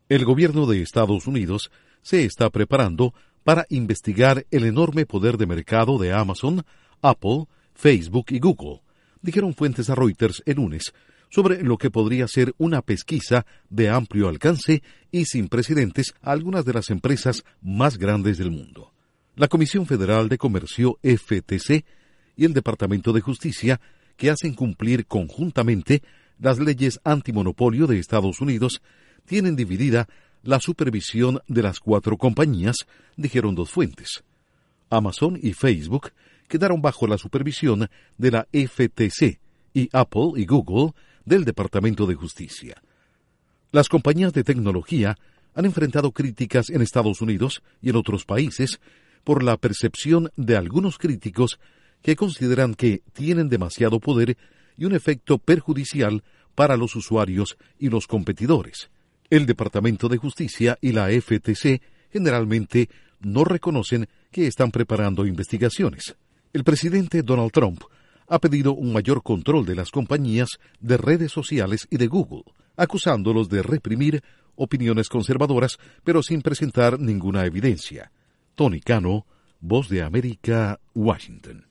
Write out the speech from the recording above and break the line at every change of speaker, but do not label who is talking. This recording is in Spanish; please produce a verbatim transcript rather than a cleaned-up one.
El gobierno de Estados Unidos se está preparando para investigar el enorme poder de mercado de Amazon, Apple, Facebook y Google, dijeron fuentes a Reuters el lunes, sobre lo que podría ser una pesquisa de amplio alcance y sin precedentes a algunas de las empresas más grandes del mundo. La Comisión Federal de Comercio, F T C, y el Departamento de Justicia, que hacen cumplir conjuntamente las leyes antimonopolio de Estados Unidos, tienen dividida la supervisión de las cuatro compañías, dijeron dos fuentes. Amazon y Facebook quedaron bajo la supervisión de la F T C y Apple y Google del Departamento de Justicia. Las compañías de tecnología han enfrentado críticas en Estados Unidos y en otros países por la percepción de algunos críticos que consideran que tienen demasiado poder y un efecto perjudicial para los usuarios y los competidores. El Departamento de Justicia y la F T C generalmente no reconocen que están preparando investigaciones. El presidente Donald Trump ha pedido un mayor control de las compañías de redes sociales y de Google, acusándolos de reprimir opiniones conservadoras, pero sin presentar ninguna evidencia. Tony Cano, Voz de América, Washington.